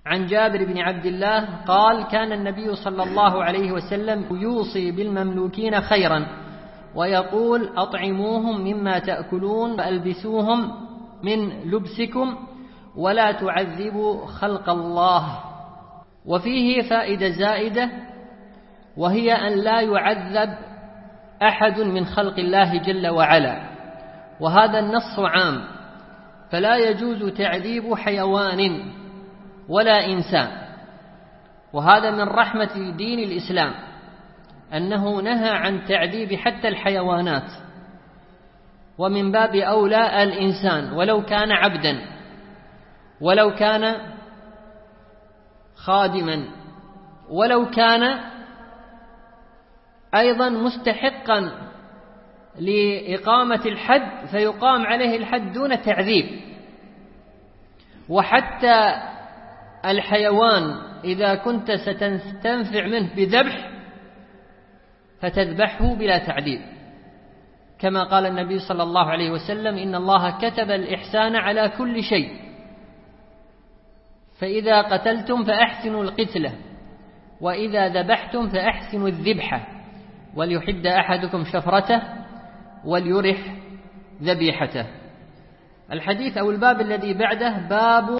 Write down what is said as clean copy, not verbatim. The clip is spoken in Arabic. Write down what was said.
عن جابر بن عبد الله قال: كان النبي صلى الله عليه وسلم يوصي بالمملوكين خيرا ويقول: أطعموهم مما تأكلون وألبسوهم من لبسكم ولا تعذبوا خلق الله. وفيه فائدة زائدة، وهي أن لا يعذب أحد من خلق الله جل وعلا، وهذا النص عام، فلا يجوز تعذيب حيوان ولا إنسان. وهذا من رحمة دين الإسلام أنه نهى عن تعذيب حتى الحيوانات، ومن باب أولى الإنسان، ولو كان عبدا، ولو كان خادما، ولو كان أيضا مستحقا لإقامة الحد فيقام عليه الحد دون تعذيب. وحتى الحيوان إذا كنت ستنتفع منه بذبح فتذبحه بلا تعذيب، كما قال النبي صلى الله عليه وسلم: إن الله كتب الإحسان على كل شيء، فإذا قتلتم فأحسنوا القتلة، وإذا ذبحتم فأحسنوا الذبحة، وليحد أحدكم شفرته وليرح ذبيحته. الحديث أو الباب الذي بعده باب